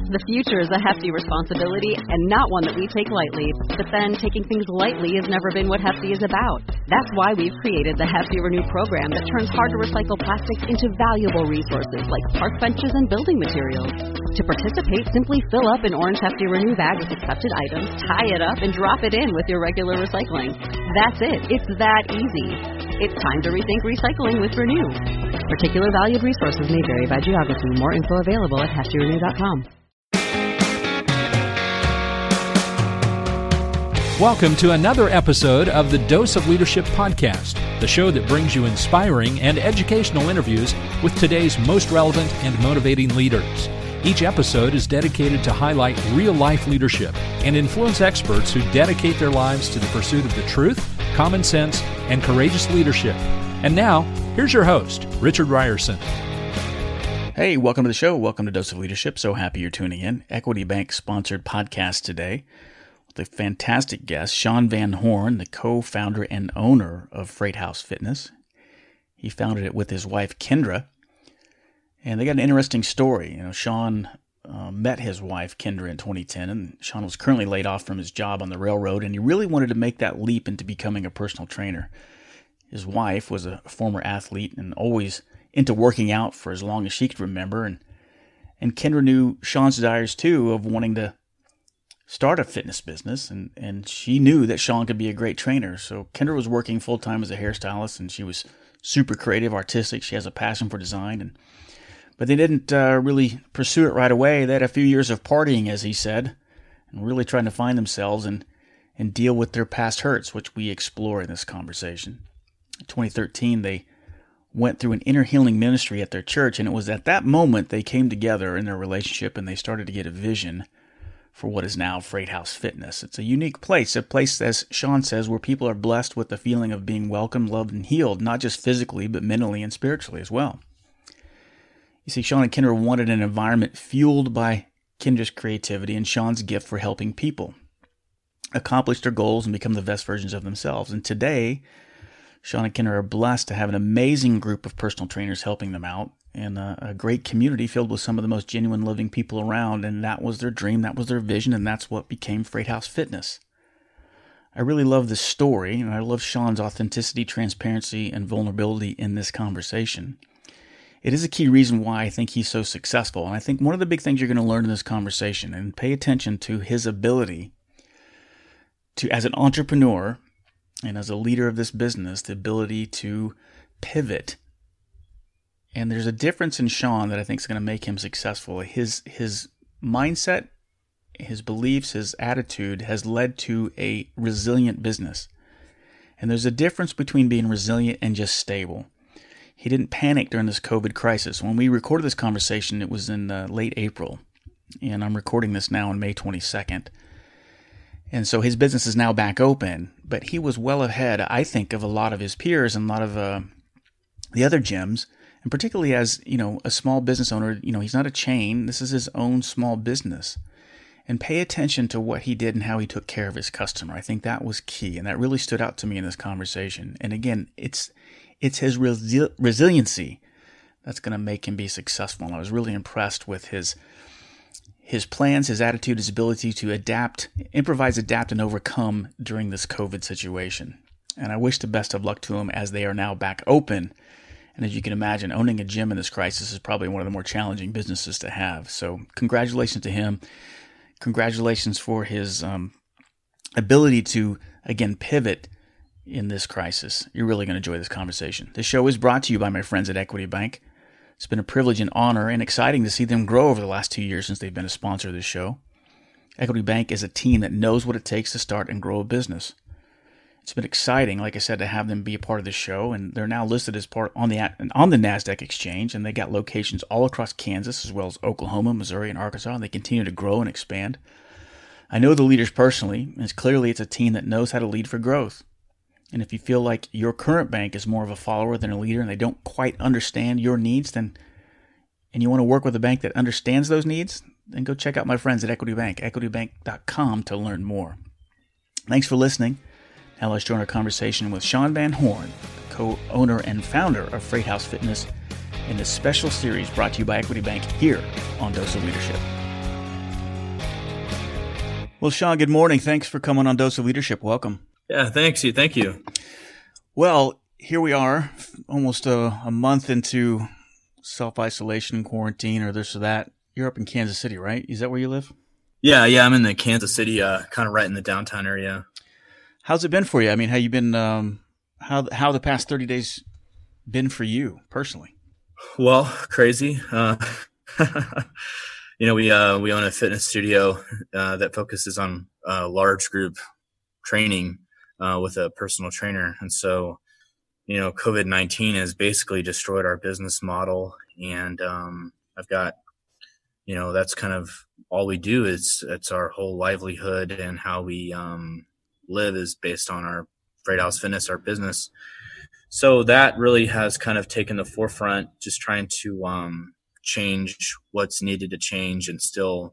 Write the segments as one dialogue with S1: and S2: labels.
S1: The future is a hefty responsibility and not one that we take lightly. But then taking things lightly has never been what Hefty is about. That's why we've created the Hefty Renew program that turns hard-to-recycle plastics into valuable resources like park benches and building materials. To participate, simply fill up an orange Hefty Renew bag with accepted items, tie it up, and drop it in with your regular recycling. That's it. It's that easy. It's time to rethink recycling with Renew. Particular valued resources may vary by geography. More info available at heftyrenew.com.
S2: Welcome to another episode of the Dose of Leadership podcast, the show that brings you inspiring and educational interviews with today's most relevant and motivating leaders. Each episode is dedicated to highlight real-life leadership and influence experts who dedicate their lives to the pursuit of the truth, common sense, and courageous leadership. And now, here's your host, Richard Ryerson.
S3: Hey, welcome to the show. Welcome to Dose of Leadership. So happy you're tuning in. Equity Bank sponsored podcast today. The fantastic guest, Sean Van Horn, the co-founder and owner of Freight House Fitness. He founded it with his wife, Kendra, and they got an interesting story. Sean met his wife, Kendra, in 2010, and Sean was currently laid off from his job on the railroad, and he really wanted to make that leap into becoming a personal trainer. His wife was a former athlete and always into working out for as long as she could remember, and Kendra knew Sean's desires, too, of wanting to start a fitness business, and she knew that Sean could be a great trainer. So Kendra was working full-time as a hairstylist, and she was super creative, artistic. She has a passion for design, but they didn't really pursue it right away. They had a few years of partying, as he said, and really trying to find themselves and deal with their past hurts, which we explore in this conversation. In 2013, they went through an inner healing ministry at their church, and it was at that moment they came together in their relationship, and they started to get a vision for what is now Freight House Fitness. It's a unique place, as Sean says, where people are blessed with the feeling of being welcomed, loved, and healed, not just physically, but mentally and spiritually as well. You see, Sean and Kendra wanted an environment fueled by Kendra's creativity and Sean's gift for helping people accomplish their goals and become the best versions of themselves. And today, Sean and Kendra are blessed to have an amazing group of personal trainers helping them out, and a great community filled with some of the most genuine living people around, and that was their dream, that was their vision, and that's what became Freight House Fitness. I really love this story, and I love Sean's authenticity, transparency, and vulnerability in this conversation. It is a key reason why I think he's so successful, and I think one of the big things you're going to learn in this conversation, and pay attention to his ability to, as an entrepreneur and as a leader of this business, the ability to pivot. And there's a difference in Sean that I think is going to make him successful. His mindset, his beliefs, his attitude has led to a resilient business. And there's a difference between being resilient and just stable. He didn't panic during this COVID crisis. When we recorded this conversation, it was in late April. And I'm recording this now on May 22nd. And so his business is now back open. But he was well ahead, I think, of a lot of his peers and a lot of the other gyms. And particularly as, a small business owner, he's not a chain. This is his own small business. And pay attention to what he did and how he took care of his customer. I think that was key. And that really stood out to me in this conversation. And again, it's his resiliency that's going to make him be successful. And I was really impressed with his plans, his attitude, his ability to improvise, adapt, and overcome during this COVID situation. And I wish the best of luck to him as they are now back open. And as you can imagine, owning a gym in this crisis is probably one of the more challenging businesses to have. So congratulations to him. Congratulations for his ability to, again, pivot in this crisis. You're really going to enjoy this conversation. This show is brought to you by my friends at Equity Bank. It's been a privilege and honor and exciting to see them grow over the last 2 years since they've been a sponsor of this show. Equity Bank is a team that knows what it takes to start and grow a business. It's been exciting, like I said, to have them be a part of the show, and they're now listed as part on the NASDAQ exchange, and they got locations all across Kansas, as well as Oklahoma, Missouri, and Arkansas, and they continue to grow and expand. I know the leaders personally, and it's a team that knows how to lead for growth. And if you feel like your current bank is more of a follower than a leader, and they don't quite understand your needs, and you want to work with a bank that understands those needs, then go check out my friends at Equity Bank, equitybank.com, to learn more. Thanks for listening. Now let's join our conversation with Sean Van Horn, the co-owner and founder of Freight House Fitness, in this special series brought to you by Equity Bank here on Dose of Leadership. Well, Sean, good morning. Thanks for coming on Dose of Leadership. Welcome.
S4: Yeah, thanks. Thank you.
S3: Well, here we are, almost a month into self-isolation and quarantine or this or that. You're up in Kansas City, right? Is that where you live?
S4: Yeah, I'm in the Kansas City, kind of right in the downtown area.
S3: How's it been for you? I mean, how you been? How the past 30 days been for you personally?
S4: Well, crazy. We own a fitness studio that focuses on large group training with a personal trainer, and so COVID-19 has basically destroyed our business model, and I've got that's kind of all we do. It's our whole livelihood, and how we live is based on our Freight House Fitness, our business. So that really has kind of taken the forefront, just trying to change what's needed to change and still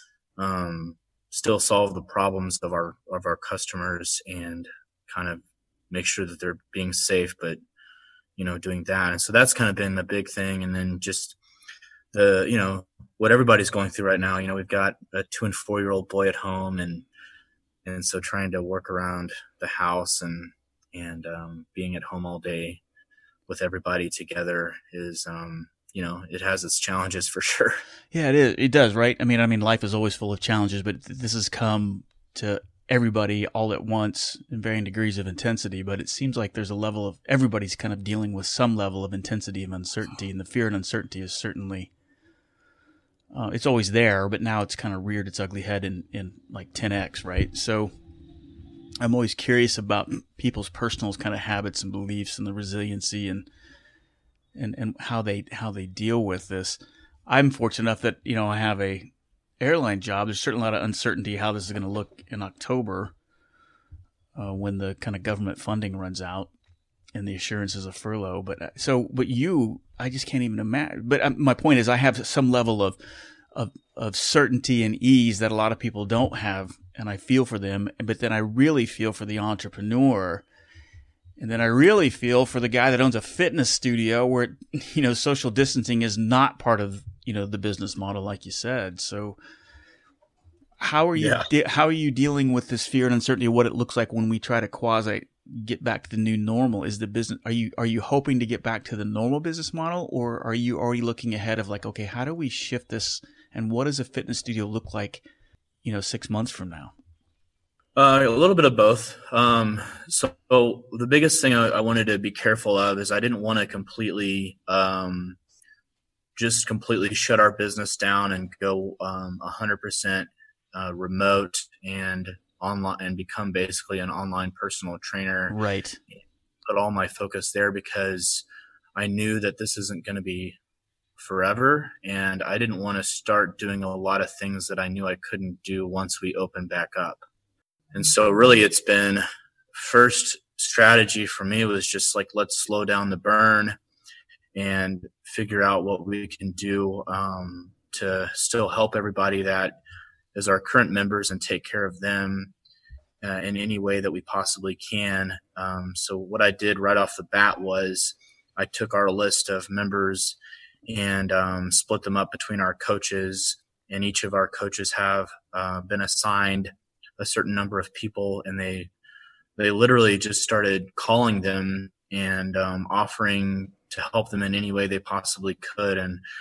S4: solve the problems of our customers and kind of make sure that they're being safe, but doing that. And so that's kind of been a big thing. And then just the what everybody's going through right now. We've got a 2 and 4 year old boy at home, and so trying to work around the house and being at home all day with everybody together is it has its challenges for sure.
S3: Yeah, it is. It does, right? I mean, life is always full of challenges, but this has come to everybody all at once in varying degrees of intensity. But it seems like there's a level of everybody's kind of dealing with some level of intensity of uncertainty, and the fear and uncertainty is certainly it's always there, but now it's kind of reared its ugly head in like 10x, right? So I'm always curious about people's personal kind of habits and beliefs and the resiliency and how they deal with this. I'm fortunate enough that I have a airline job. There's certainly a lot of uncertainty how this is going to look in October when the kind of government funding runs out and the assurances of furlough. But I just can't even imagine. But my point is, I have some level of certainty and ease that a lot of people don't have, and I feel for them. But then I really feel for the entrepreneur. And then I really feel for the guy that owns a fitness studio where, social distancing is not part of, the business model, like you said. So how are you dealing with this fear and uncertainty of what it looks like when we try to quasi get back to the new normal? Is the business, are you hoping to get back to the normal business model, or are you already looking ahead of like, okay, how do we shift this, and what does a fitness studio look like, 6 months from now?
S4: A little bit of both. So the biggest thing I wanted to be careful of is I didn't want to completely shut our business down and go 100% remote and online and become basically an online personal trainer.
S3: Right.
S4: Put all my focus there because I knew that this isn't going to be forever, and I didn't want to start doing a lot of things that I knew I couldn't do once we opened back up. And so really it's been first strategy for me was just like, let's slow down the burn and figure out what we can do to still help everybody that is our current members and take care of them in any way that we possibly can. So what I did right off the bat was I took our list of members and split them up between our coaches, and each of our coaches have been assigned a certain number of people, and they literally just started calling them and offering to help them in any way they possibly could,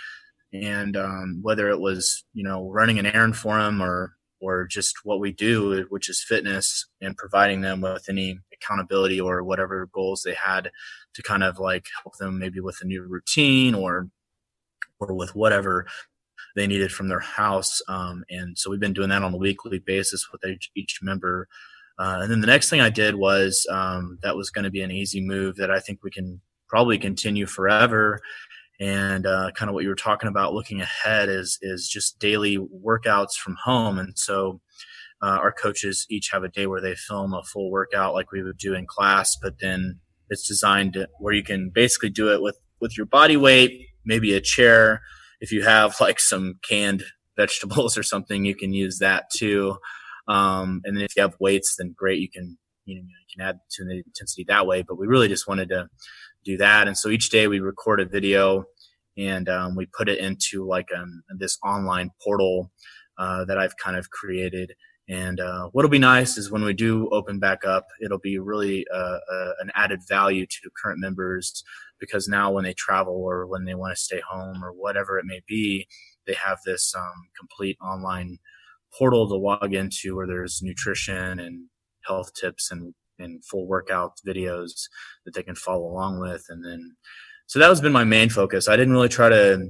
S4: and whether it was running an errand for them or just what we do, which is fitness, and providing them with any accountability or whatever goals they had to kind of like help them maybe with a new routine or with whatever they needed from their house. And so we've been doing that on a weekly basis with each member. And then the next thing I did was that was going to be an easy move that I think we can probably continue forever. And kind of what you were talking about looking ahead is just daily workouts from home. And so our coaches each have a day where they film a full workout like we would do in class, but then it's designed where you can basically do it with your body weight, maybe a chair. If you have like some canned vegetables or something, you can use that too. And then if you have weights, then great, you can add to the intensity that way. But we really just wanted to do that. And so each day we record a video and we put it into like this online portal that I've kind of created. And what'll be nice is when we do open back up, it'll be really an added value to current members, because now when they travel or when they want to stay home or whatever it may be, they have this complete online portal to log into where there's nutrition and health tips and full workout videos that they can follow along with. And then, so that has been my main focus. I didn't really try to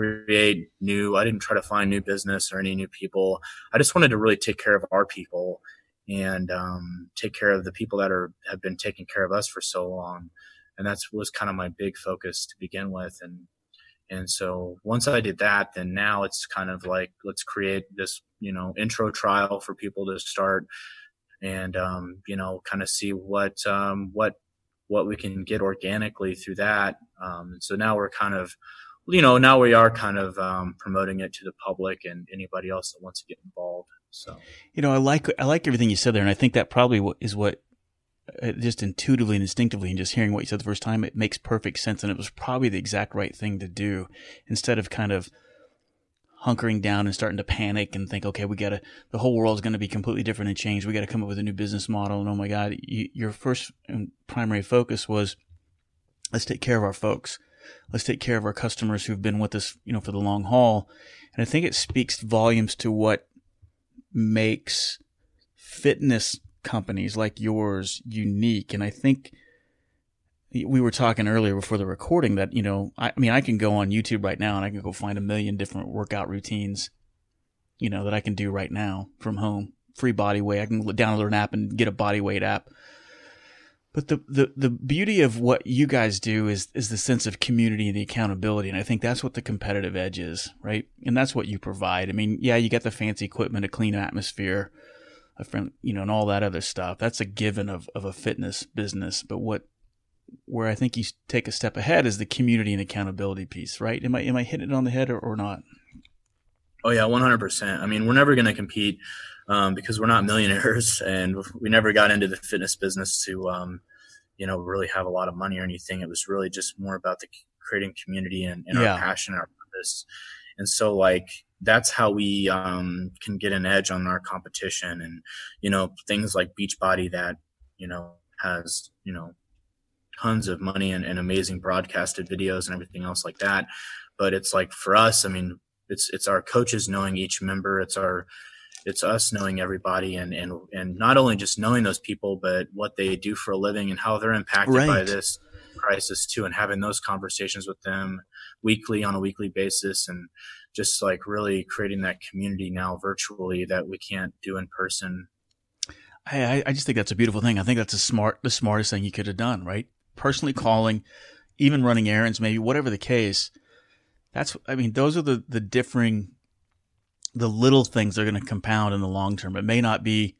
S4: I didn't try to find new business or any new people. I just wanted to really take care of our people and take care of the people that have been taking care of us for so long. And that was kind of my big focus to begin with. And so once I did that, then now it's kind of like, let's create this, intro trial for people to start and, kind of see what we can get organically through that. And so now we're kind of, now we are kind of promoting it to the public and anybody else that wants to get involved. So,
S3: I like everything you said there. And I think that probably is what just intuitively and instinctively, and just hearing what you said the first time, it makes perfect sense. And it was probably the exact right thing to do, instead of kind of hunkering down and starting to panic and think, okay, the whole world's going to be completely different and change. We got to come up with a new business model. And oh my God, your first and primary focus was, let's take care of our folks. Let's take care of our customers who've been with us, for the long haul. And I think it speaks volumes to what makes fitness companies like yours unique. And I think we were talking earlier before the recording that, I can go on YouTube right now and I can go find 1 million different workout routines, that I can do right now from home. Free body weight. I can download an app and get a body weight app. But the beauty of what you guys do is the sense of community and the accountability. And I think that's what the competitive edge is, right? And that's what you provide. I mean, yeah, you got the fancy equipment, a clean atmosphere, and all that other stuff. That's a given of a fitness business. But where I think you take a step ahead is the community and accountability piece, right? Am I hitting it on the head or not?
S4: Oh yeah, 100%. I mean, we're never going to compete because we're not millionaires, and we never got into the fitness business to, really have a lot of money or anything. It was really just more about the creating community and our passion, and our purpose. And so that's how we can get an edge on our competition. And, things like Beachbody that, has, tons of money and amazing broadcasted videos and everything else like that. But it's like, for us, I mean, it's our coaches knowing each member. It's us knowing everybody and not only just knowing those people, but what they do for a living and how they're impacted by this crisis too, and having those conversations with them on a weekly basis, and just really creating that community now virtually that we can't do in person.
S3: I just think that's a beautiful thing. I think that's the smartest thing you could have done, right? Personally calling, even running errands, maybe whatever the case. Those are the little things that are going to compound in the long term. It may not be,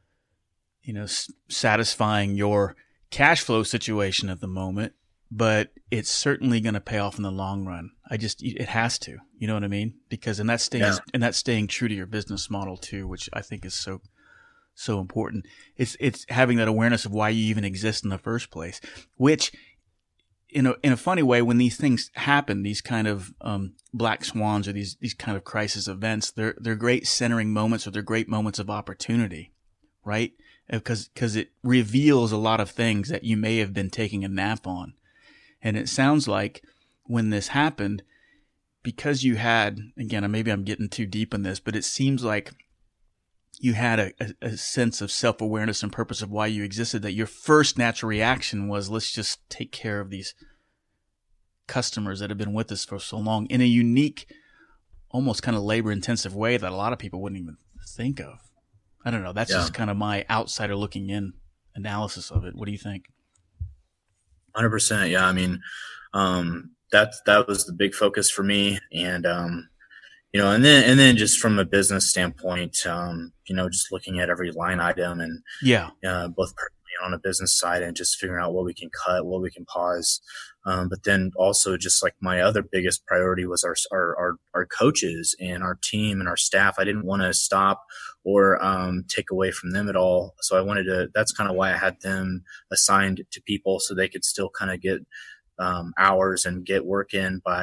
S3: satisfying your cash flow situation at the moment, but it's certainly going to pay off in the long run. It has to, you know what I mean? Because, and that's staying true to your business model too, which I think is so important. It's having that awareness of why you even exist in the first place, which in a funny way, when these things happen, these kind of black swans or these kind of crisis events, they're great centering moments, or they're great moments of opportunity, right? Because it reveals a lot of things that you may have been taking a nap on. And it sounds like when this happened, because you had, again, maybe I'm getting too deep in this, but it seems like you had a sense of self-awareness and purpose of why you existed, that your first natural reaction was, let's just take care of these customers that have been with us for so long in a unique, almost kind of labor-intensive way that a lot of people wouldn't even think of. I don't know. That's just kind of my outsider looking in analysis of it. What do you think?
S4: 100%. Yeah. I mean, that was the big focus for me. And, and then just from a business standpoint, just looking at every line item and both on a business side and just figuring out what we can cut, what we can pause. But then also just my other biggest priority was our coaches and our team and our staff. I didn't want to stop or take away from them at all. So that's kind of why I had them assigned to people so they could still kind of get hours and get work in by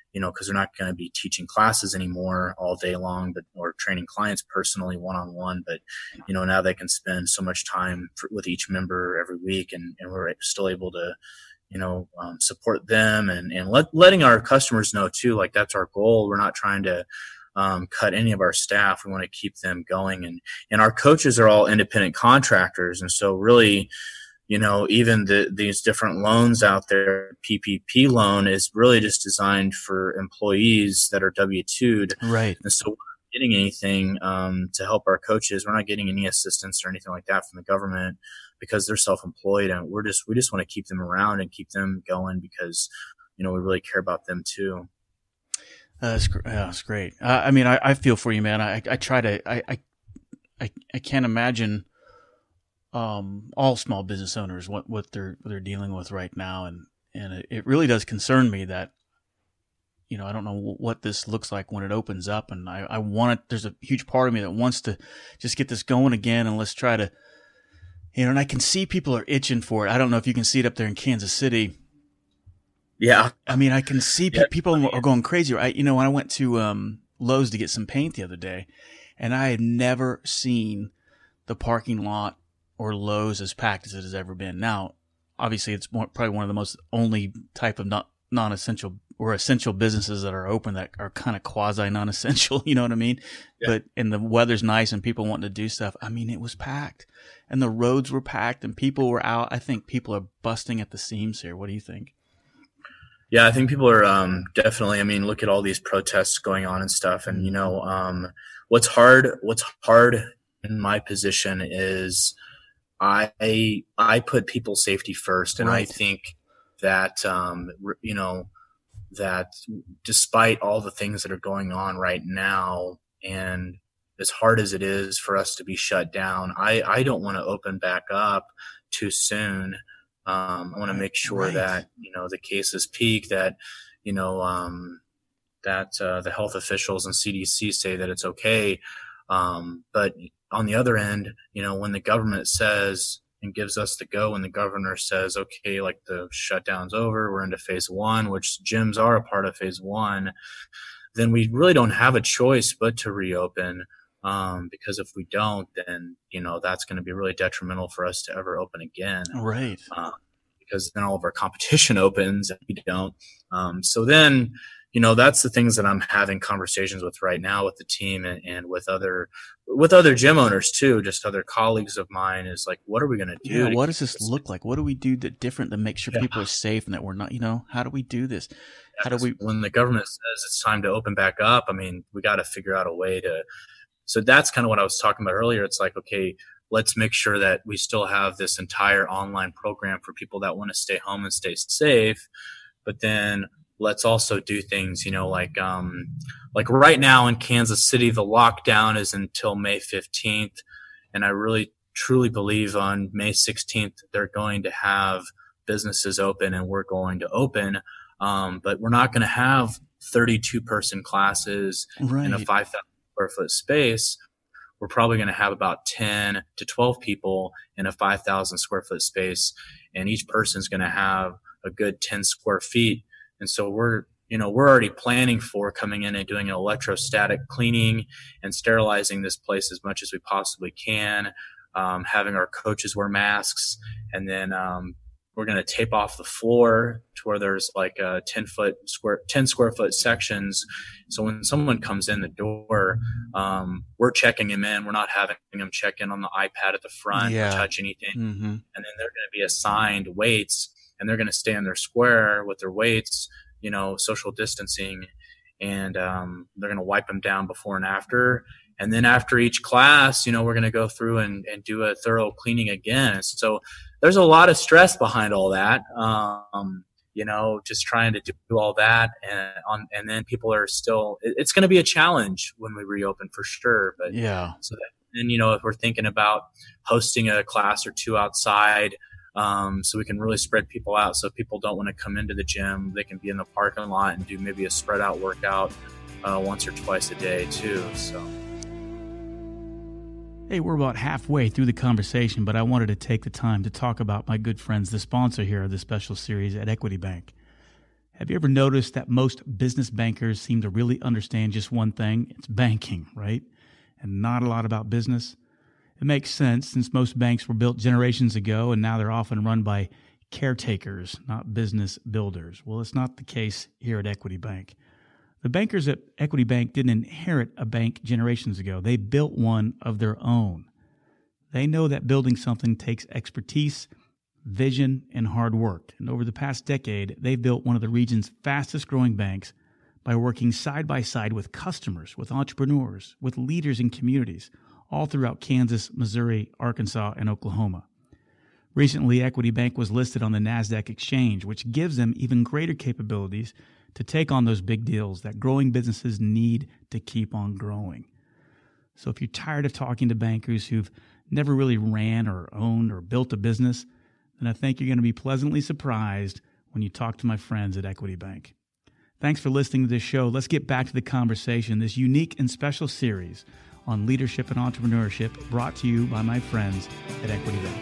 S4: because they're not going to be teaching classes anymore all day long, or training clients personally one-on-one. But, now they can spend so much time with each member every week, and we're still able to, support them and letting our customers know too, like that's our goal. We're not trying to cut any of our staff. We want to keep them going. And our coaches are all independent contractors. And so really, even these different loans out there, PPP loan is really just designed for employees that are W-2'd.
S3: Right.
S4: And so we're not getting anything to help our coaches. We're not getting any assistance or anything like that from the government because they're self-employed, and we just want to keep them around and keep them going because, we really care about them too.
S3: That's great. I feel for you, man. I try to, I can't imagine all small business owners what they're dealing with right now, and it really does concern me that I don't know what this looks like when it opens up, and I want it. There's a huge part of me that wants to just get this going again, and let's try to and I can see people are itching for it. I don't know if you can see it up there in Kansas City.
S4: Yeah,
S3: I can see people are going crazy. When I went to Lowe's to get some paint the other day, and I had never seen the parking lot or Lowe's as packed as it has ever been. Now, obviously, it's probably one of the most only type of non-essential or essential businesses that are open that are kind of quasi non-essential. You know what I mean? Yeah. And the weather's nice and people wanting to do stuff. It was packed, and the roads were packed, and people were out. I think people are busting at the seams here. What do you think?
S4: Yeah, I think people are definitely. Look at all these protests going on and stuff, and what's hard in my position is I put people's safety first, and
S3: right.
S4: I think that that despite all the things that are going on right now, and as hard as it is for us to be shut down, I don't want to open back up too soon. I want to make sure right. that, the cases peak, that, that the health officials and CDC say that it's okay. But on the other end, when the government says and gives us the go, when the governor says, okay, like the shutdown's over, we're into phase 1, which gyms are a part of phase 1, then we really don't have a choice but to reopen. Because if we don't, then, that's going to be really detrimental for us to ever open again.
S3: Right.
S4: Because then all of our competition opens and we don't. So then, that's the things that I'm having conversations with right now with the team and with other gym owners too, just other colleagues of mine, is like, what are we going to do?
S3: Yeah, what does this look like? What do we do different to make sure people are safe and that we're not, how do we do this?
S4: When the government says it's time to open back up, we got to figure out a way to. So that's kind of what I was talking about earlier. It's like, okay, let's make sure that we still have this entire online program for people that want to stay home and stay safe. But then let's also do things, like right now in Kansas City, the lockdown is until May 15th. And I really, truly believe on May 16th, they're going to have businesses open and we're going to open. But we're not going to have 32-person classes
S3: right.
S4: in a 5,000 square foot space. We're probably going to have about 10 to 12 people in a 5,000 square foot space, and each person's going to have a good 10 square feet. And so we're already planning for coming in and doing an electrostatic cleaning and sterilizing this place as much as we possibly can, having our coaches wear masks, and then we're going to tape off the floor to where there's like a 10 square foot sections. So when someone comes in the door, we're checking them in. We're not having them check in on the iPad at the front or touch anything. Mm-hmm. And then they're going to be assigned weights, and they're going to stay in their square with their weights, social distancing, and they're going to wipe them down before and after. And then after each class, we're going to go through and do a thorough cleaning again. So there's a lot of stress behind all that, just trying to do all that. And then people are still, it's going to be a challenge when we reopen for sure. But
S3: yeah.
S4: So then, if we're thinking about hosting a class or two outside, so we can really spread people out. So if people don't want to come into the gym, they can be in the parking lot and do maybe a spread out workout once or twice a day too. So.
S2: Hey, we're about halfway through the conversation, but I wanted to take the time to talk about my good friends, the sponsor here of this special series at Equity Bank.
S5: Have you ever noticed that most business bankers seem to really understand just one thing? It's banking, right? And not a lot about business. It makes sense since most banks were built generations ago and now they're often run by caretakers, not business builders. Well, it's not the case here at Equity Bank. The bankers at Equity Bank didn't inherit a bank generations ago. They built one of their own. They know that building something takes expertise, vision, and hard work. And over the past decade, they've built one of the region's fastest growing banks by working side by side with customers, with entrepreneurs, with leaders in communities, all throughout Kansas, Missouri, Arkansas, and Oklahoma. Recently, Equity Bank was listed on the NASDAQ exchange, which gives them even greater capabilities to take on those big deals that growing businesses need to keep on growing. So if you're tired of talking to bankers who've never really ran or owned or built a business, then I think you're going to be pleasantly surprised when you talk to my friends at Equity Bank. Thanks for listening to this show. Let's get back to the conversation, this unique and special series on leadership and entrepreneurship brought to you by my friends at Equity Bank.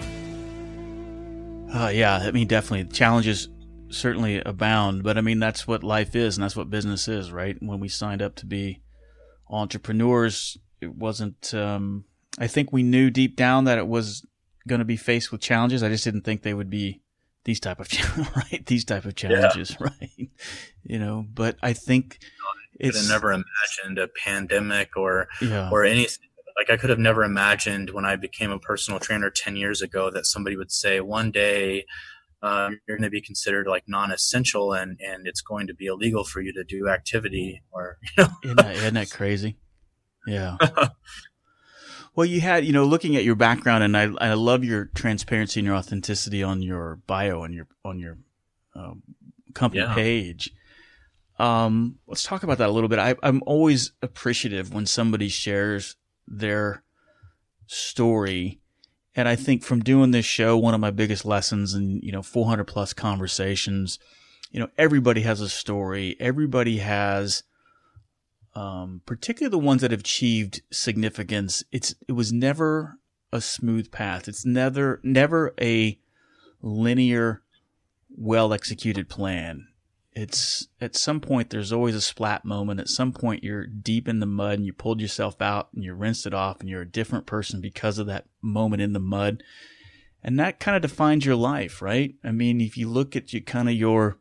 S3: Yeah, I mean, definitely. Challenges certainly abound, but I mean, that's what life is and that's what business is, right? When we signed up to be entrepreneurs, it wasn't, I think we knew deep down that it was going to be faced with challenges. I just didn't think they would be these type of these type of challenges, yeah. Right? You know, but I think
S4: I could have never imagined a pandemic or anything. Like I could have never imagined when I became a personal trainer 10 years ago that somebody would say one day you're going to be considered like non-essential and it's going to be illegal for you to do activity or, you know.
S3: Isn't that crazy? Yeah. Well, you had, looking at your background, and I love your transparency and your authenticity on your bio and on your company page. Let's talk about that a little bit. I'm always appreciative when somebody shares their story. And I think from doing this show, one of my biggest lessons and, 400 plus conversations, everybody has a story. Everybody has, particularly the ones that have achieved significance. It was never a smooth path. It's never a linear, well-executed plan. It's at some point there's always a splat moment. At some point you're deep in the mud and you pulled yourself out and you rinsed it off and you're a different person because of that moment in the mud. And that kind of defines your life, right? I mean, if you look at your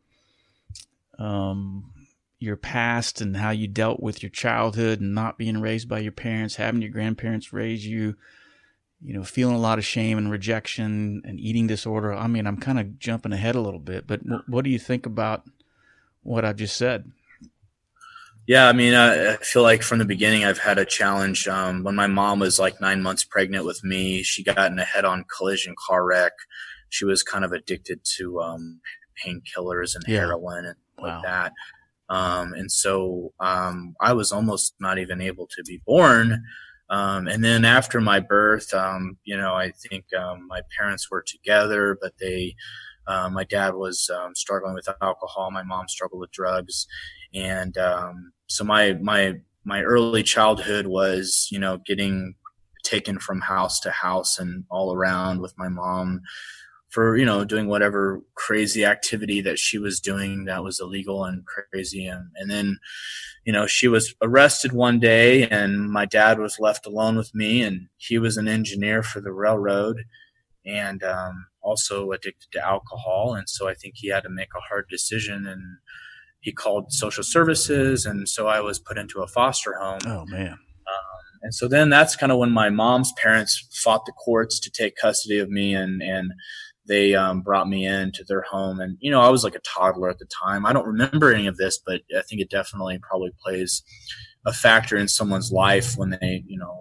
S3: past and how you dealt with your childhood and not being raised by your parents, having your grandparents raise you, feeling a lot of shame and rejection and eating disorder. I mean, I'm kind of jumping ahead a little bit, but what do you think about what I've just said?
S4: Yeah, I mean, I feel like from the beginning I've had a challenge. When my mom was like 9 months pregnant with me, she got in a head-on collision car wreck. She was kind of addicted to painkillers and heroin and like that. And so I was almost not even able to be born. And then after my birth, I think my parents were together, but my dad was struggling with alcohol. My mom struggled with drugs. And so my early childhood was, getting taken from house to house and all around with my mom for, doing whatever crazy activity that she was doing that was illegal and crazy. And then, she was arrested one day and my dad was left alone with me, and he was an engineer for the railroad and also addicted to alcohol. And so I think he had to make a hard decision, and he called social services. And so I was put into a foster home.
S3: Oh, man.
S4: And so then that's kind of when my mom's parents fought the courts to take custody of me, and they brought me into their home. And, I was like a toddler at the time. I don't remember any of this, but I think it definitely probably plays a factor in someone's life when they,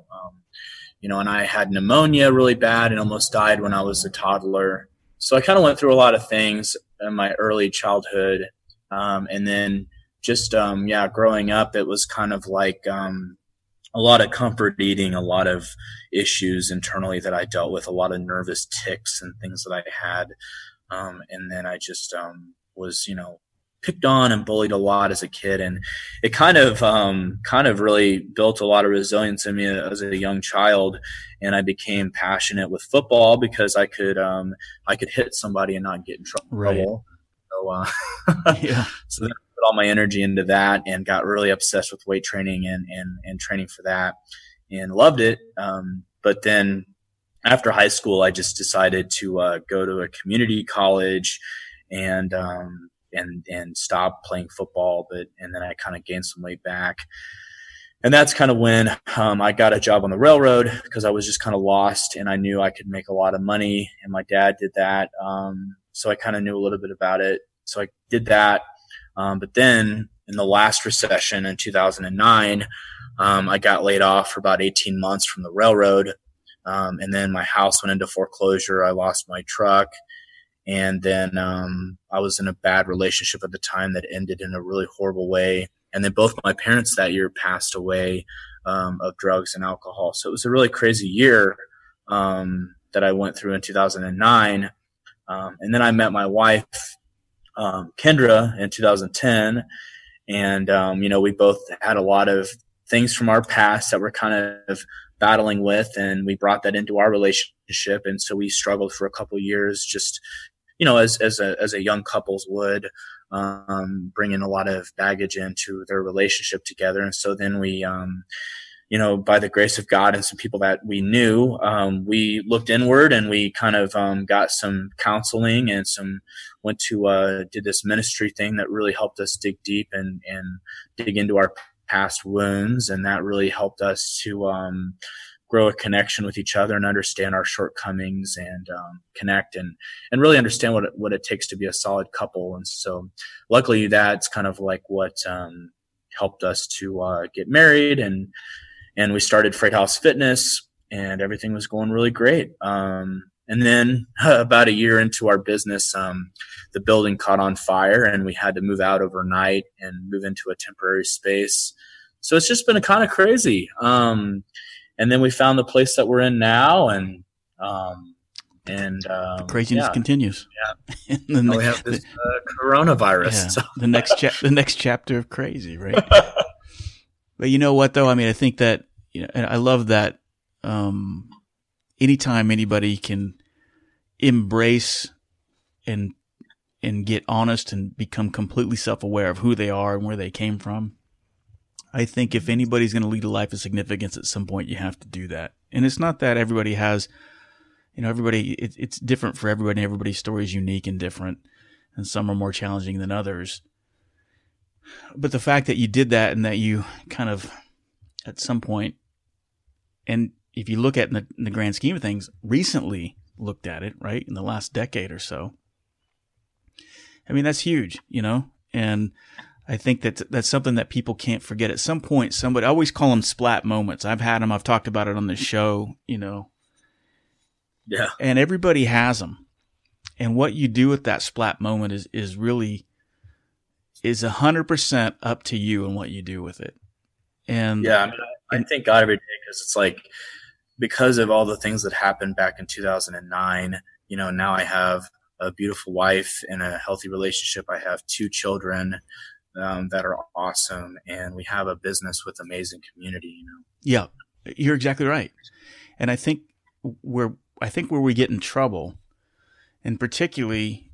S4: and I had pneumonia really bad and almost died when I was a toddler. So I kind of went through a lot of things in my early childhood. And then just, growing up, it was kind of like a lot of comfort eating, a lot of issues internally that I dealt with, a lot of nervous tics and things that I had. And then I just was, picked on and bullied a lot as a kid. And it kind of really built a lot of resilience in me as a young child. And I became passionate with football because I could hit somebody and not get in trouble. So,
S3: Yeah.
S4: so then I put all my energy into that and got really obsessed with weight training and training for that and loved it. But then after high school, I just decided to go to a community college and stop playing football. And then I kind of gained some weight back. And that's kind of when I got a job on the railroad because I was just kind of lost and I knew I could make a lot of money. And my dad did that. So I kind of knew a little bit about it. So I did that. But then in the last recession in 2009, I got laid off for about 18 months from the railroad. And then my house went into foreclosure. I lost my truck. And then I was in a bad relationship at the time that ended in a really horrible way. And then both my parents that year passed away of drugs and alcohol. So it was a really crazy year that I went through in 2009. And then I met my wife, Kendra, in 2010. And, we both had a lot of things from our past that we're kind of battling with, and we brought that into our relationship. And so we struggled for a couple of years, just, as a young couples would, bringing a lot of baggage into their relationship together. And so then we, by the grace of God and some people that we knew, we looked inward and we kind of got some counseling and did this ministry thing that really helped us dig deep and dig into our past wounds. And that really helped us to grow a connection with each other and understand our shortcomings and connect and really understand what it takes to be a solid couple. And so luckily that's kind of like what helped us to get married, and we started Freight House Fitness, and everything was going really great. And then about a year into our business, the building caught on fire and we had to move out overnight and move into a temporary space. So it's just been kind of crazy. And then we found the place that we're in now, and
S3: the craziness continues.
S4: Yeah. And then we have this coronavirus.
S3: Yeah,
S4: so.
S3: the next chapter of crazy, right? But you know what, though? I mean, I think that, and I love that anytime anybody can embrace and get honest and become completely self-aware of who they are and where they came from, I think if anybody's going to lead a life of significance at some point, you have to do that. And it's not that everybody has, it's different for everybody. Everybody's story is unique and different, and some are more challenging than others. But the fact that you did that and that you kind of, at some point, and if you look at in the grand scheme of things, recently looked at it, right, in the last decade or so, I mean, that's huge, and I think that's something that people can't forget. At some point, I always call them splat moments. I've had them. I've talked about it on the show,
S4: Yeah.
S3: And everybody has them. And what you do with that splat moment is really 100% up to you and what you do with it. And
S4: yeah, I thank God every day because it's like, because of all the things that happened back in 2009, now I have a beautiful wife and a healthy relationship. I have 2 children that are awesome, and we have a business with amazing community.
S3: Yeah, you're exactly right. And I think where we get in trouble, and particularly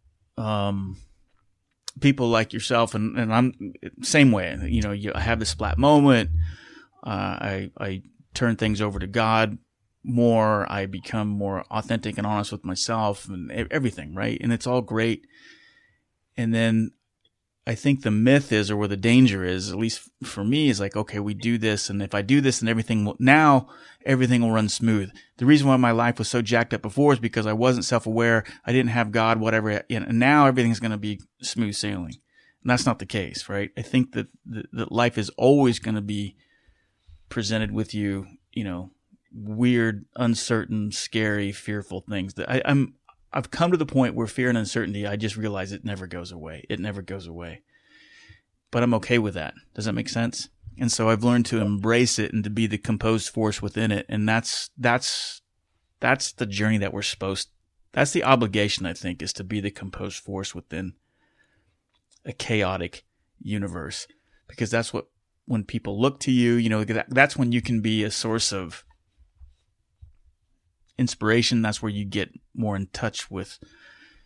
S3: people like yourself, and I'm same way. I have this splat moment. I turn things over to God more. I become more authentic and honest with myself and everything, right? And it's all great. And then I think the myth is, or where the danger is, at least for me, is like, okay, we do this, and if I do this, then everything will run smooth. The reason why my life was so jacked up before is because I wasn't self-aware. I didn't have God, whatever, and now everything's going to be smooth sailing. And that's not the case, right? I think that life is always going to be presented with you, weird, uncertain, scary, fearful things. That I've come to the point where fear and uncertainty, I just realize it never goes away. It never goes away. But I'm okay with that. Does that make sense? And so I've learned to embrace it and to be the composed force within it. And that's the journey that that's the obligation, I think, is to be the composed force within a chaotic universe. Because that's when people look to you, that's when you can be a source of inspiration. That's where you get more in touch with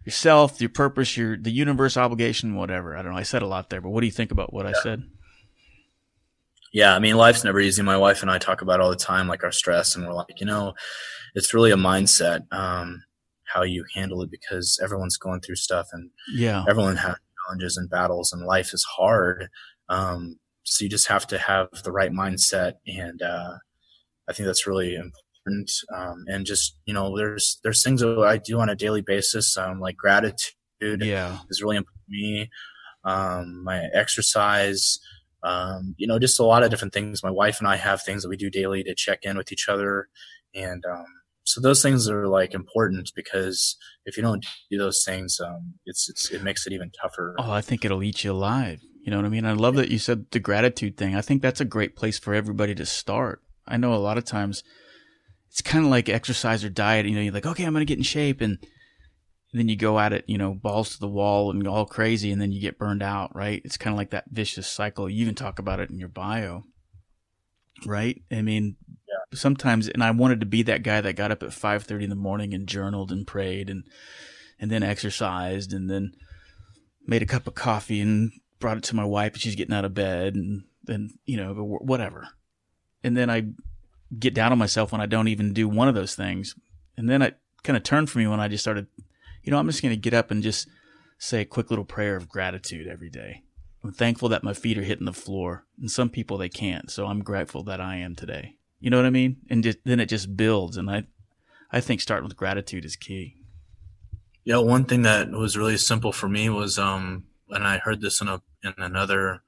S3: yourself, your purpose, the universe, obligation, whatever. I don't know. I said a lot there, but what do you think about what I said?
S4: Yeah, I mean, life's never easy. My wife and I talk about it all the time, like our stress, and we're like, it's really a mindset, how you handle it, because everyone's going through stuff, and everyone has challenges and battles, and life is hard. So you just have to have the right mindset, and I think that's really important. And just there's things that I do on a daily basis, like gratitude is really important to me. My exercise. Just a lot of different things. My wife and I have things that we do daily to check in with each other. And, so those things are like important, because if you don't do those things, it makes it even tougher.
S3: Oh, I think it'll eat you alive. You know what I mean? I love that you said the gratitude thing. I think that's a great place for everybody to start. I know a lot of times it's kind of like exercise or diet. You're like, okay, I'm going to get in shape. And then you go at it, balls to the wall and all crazy, and then you get burned out, right? It's kind of like that vicious cycle. You even talk about it in your bio, right? I mean, sometimes, and I wanted to be that guy that got up at 5:30 in the morning and journaled and prayed and then exercised and then made a cup of coffee and brought it to my wife and she's getting out of bed and then, whatever. And then I get down on myself when I don't even do one of those things. And then it kind of turned for me when I just started, I'm just going to get up and just say a quick little prayer of gratitude every day. I'm thankful that my feet are hitting the floor, and some people they can't. So I'm grateful that I am today. You know what I mean? And then it just builds. And I think starting with gratitude is key.
S4: Yeah. One thing that was really simple for me was, and I heard this in another,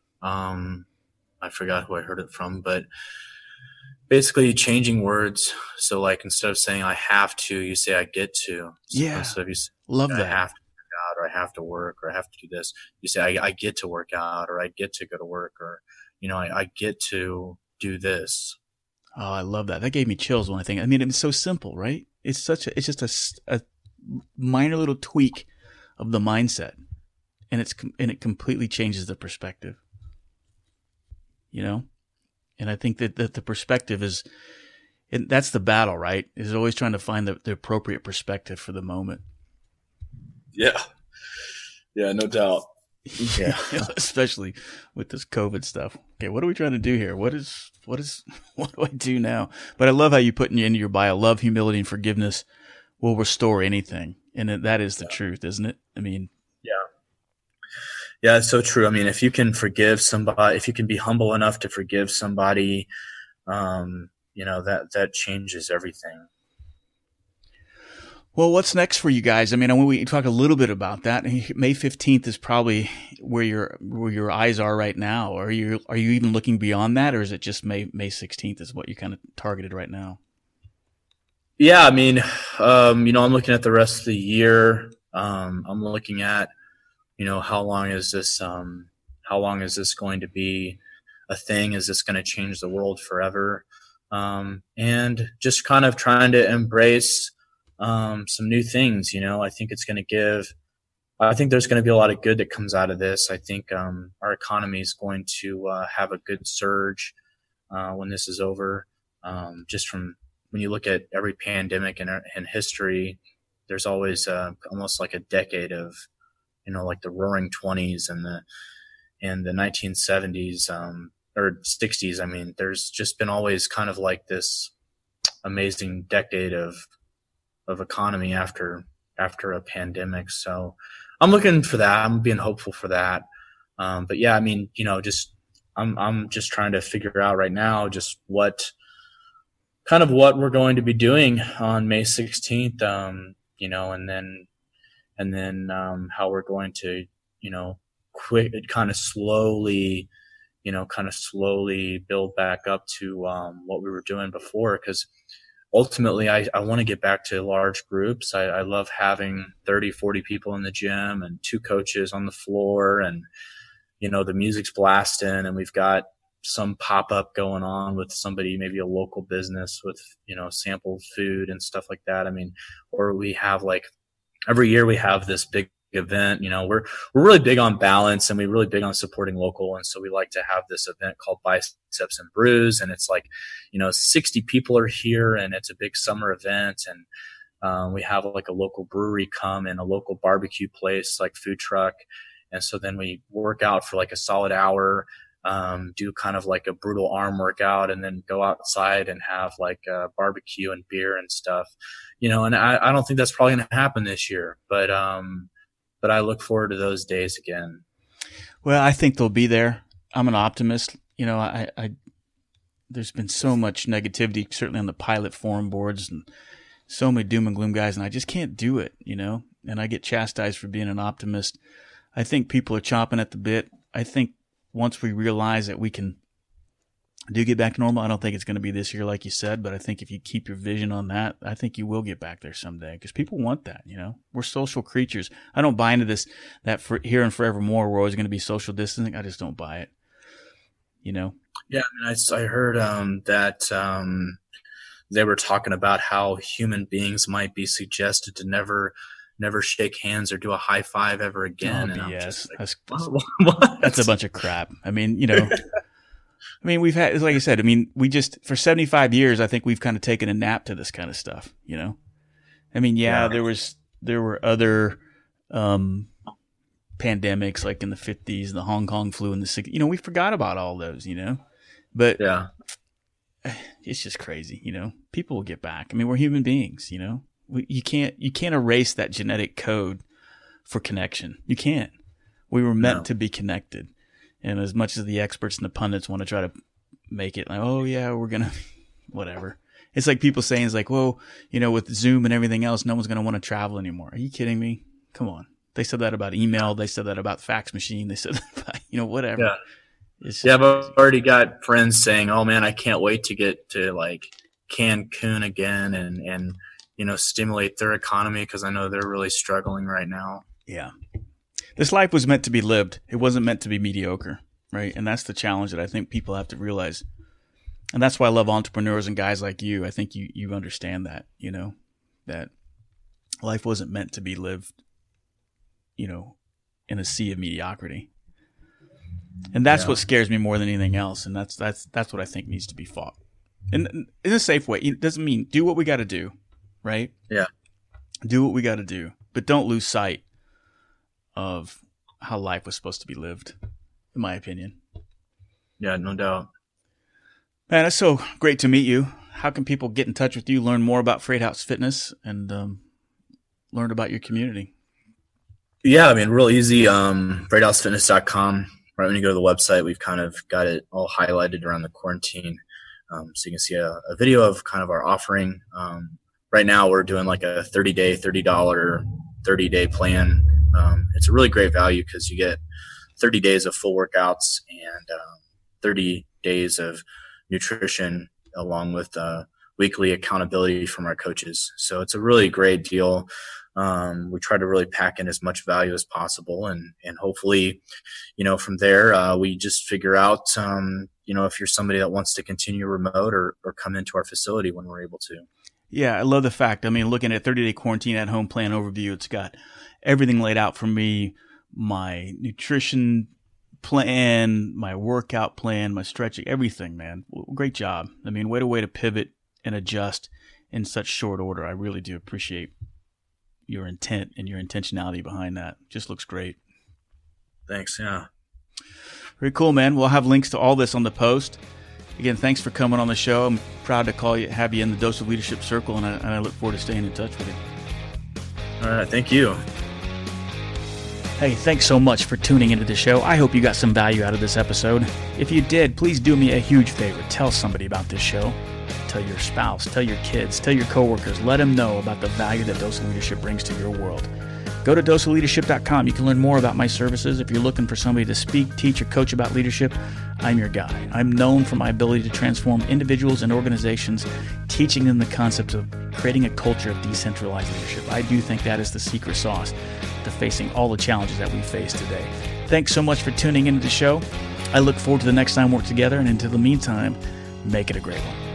S4: I forgot who I heard it from, but basically changing words. So like, instead of saying I have to, you say I get to. So instead of you say,
S3: love that.
S4: I have to work out, or I have to work, or I have to do this, you say I get to work out, or I get to go to work, or, I get to do this.
S3: Oh, I love that. That gave me chills when I think. I mean, it's so simple, right? It's just a minor little tweak of the mindset, and it completely changes the perspective. And I think that the perspective is, and that's the battle, right? Is always trying to find the appropriate perspective for the moment.
S4: Yeah. Yeah, no doubt.
S3: Yeah. Especially with this COVID stuff. Okay, what are we trying to do here? What do I do now? But I love how you put into your bio, love, humility, and forgiveness will restore anything. And that is the truth, isn't it? I mean,
S4: yeah, it's so true. I mean, if you can forgive somebody, if you can be humble enough to forgive somebody, that changes everything.
S3: Well, what's next for you guys? I mean, we talk a little bit about that. May 15th is probably where your eyes are right now. Are you even looking beyond that, or is it just May 16th is what you kind of targeted right now?
S4: Yeah, I mean, I'm looking at the rest of the year. I'm looking at, how long is this going to be a thing? Is this going to change the world forever? And just kind of trying to embrace some new things. I think there's going to be a lot of good that comes out of this. I think our economy is going to have a good surge when this is over. Just from when you look at every pandemic in history, there's always almost like a decade of, like the Roaring 20s and the 1970s or 60s. I mean, there's just been always kind of like this amazing decade of economy after a pandemic. So I'm looking for that. I'm being hopeful for that. But yeah, I mean, I'm just trying to figure out right now just what we're going to be doing on May 16th, and then how we're going to, kind of slowly build back up to what we were doing before. Because ultimately, I want to get back to large groups. I love having 30, 40 people in the gym and 2 coaches on the floor, and, the music's blasting, and we've got some pop-up going on with somebody, maybe a local business with, sampled food and stuff like that. I mean, or we have like every year we have this big event. We're really big on balance, and we're really big on supporting local. And so we like to have this event called Biceps and Brews. And it's like, 60 people are here, and it's a big summer event. And We have like a local brewery come and a local barbecue place, like food truck. And so then we work out for like a solid hour, do kind of like a brutal arm workout, and then go outside and have like a barbecue and beer and stuff, and I don't think that's probably going to happen this year, but I look forward to those days again.
S3: Well, I think they'll be there. I'm an optimist. There's been so much negativity, certainly on the pilot forum boards, and so many doom and gloom guys, and I just can't do it, and I get chastised for being an optimist. I think people are chomping at the bit. I think once we realize that we can get back to normal, I don't think it's going to be this year, like you said, but I think if you keep your vision on that, I think you will get back there someday, because people want that, We're social creatures. I don't buy into this, that for here and forevermore, we're always going to be social distancing. I just don't buy it,
S4: Yeah, I heard that they were talking about how human beings might be suggested to never shake hands or do a high five ever again.
S3: Oh,
S4: and
S3: yes,
S4: what?
S3: That's a bunch of crap. I mean, we've had, like I said, we just, for 75 years, I think we've kind of taken a nap to this kind of stuff, there were other pandemics, like in the 50s, the Hong Kong flu in the 60s, we forgot about all those, but
S4: yeah,
S3: it's just crazy, people will get back. We're human beings, you can't erase that genetic code for connection. You can't. We were meant to be connected. And as much as the experts and the pundits want to try to make it like, oh yeah, we're going to, whatever. It's like people saying, it's like, well, with Zoom and everything else, no one's going to want to travel anymore. Are you kidding me? Come on. They said that about email. They said that about fax machine. They said that about, whatever.
S4: Yeah. But I've already got friends saying, oh man, I can't wait to get to like Cancun again and stimulate their economy, because I know they're really struggling right now.
S3: Yeah. This life was meant to be lived. It wasn't meant to be mediocre, right? And that's the challenge that I think people have to realize. And that's why I love entrepreneurs and guys like you. I think you understand that, that life wasn't meant to be lived, in a sea of mediocrity. And that's what scares me more than anything else. And that's what I think needs to be fought. And in a safe way. It doesn't mean do what we got to do. Right?
S4: Yeah.
S3: Do what we got to do, but don't lose sight of how life was supposed to be lived, in my opinion.
S4: Yeah, no doubt.
S3: Man, it's so great to meet you. How can people get in touch with you, learn more about Freight House Fitness, and learn about your community?
S4: Yeah, real easy. FreightHouseFitness.com. Right when you go to the website, we've kind of got it all highlighted around the quarantine. So you can see a video of kind of our offering. Right now we're doing like a $30-day, $30 30-day plan. It's a really great value because you get 30 days of full workouts and 30 days of nutrition along with weekly accountability from our coaches. So it's a really great deal. We try to really pack in as much value as possible, and hopefully, from there, we just figure out, if you're somebody that wants to continue remote or come into our facility when we're able to.
S3: Yeah, I love the fact. Looking at 30-day quarantine at home plan overview, it's got everything laid out for me, my nutrition plan, my workout plan, my stretching, everything, man. Great job. Way to pivot and adjust in such short order. I really do appreciate your intent and your intentionality behind that. Just looks great.
S4: Thanks. Yeah.
S3: Very cool, man. We'll have links to all this on the post. Again, thanks for coming on the show. I'm proud to have you in the Dose of Leadership Circle, and I look forward to staying in touch with you.
S4: All right. Thank you.
S3: Hey, thanks so much for tuning into the show. I hope you got some value out of this episode. If you did, please do me a huge favor. Tell somebody about this show. Tell your spouse, tell your kids, tell your coworkers. Let them know about the value that Dose of Leadership brings to your world. Go to doseofleadership.com. You can learn more about my services. If you're looking for somebody to speak, teach, or coach about leadership, I'm your guy. I'm known for my ability to transform individuals and organizations, teaching them the concept of creating a culture of decentralized leadership. I do think that is the secret sauce to facing all the challenges that we face today. Thanks so much for tuning into the show. I look forward to the next time we're together, and until the meantime, make it a great one.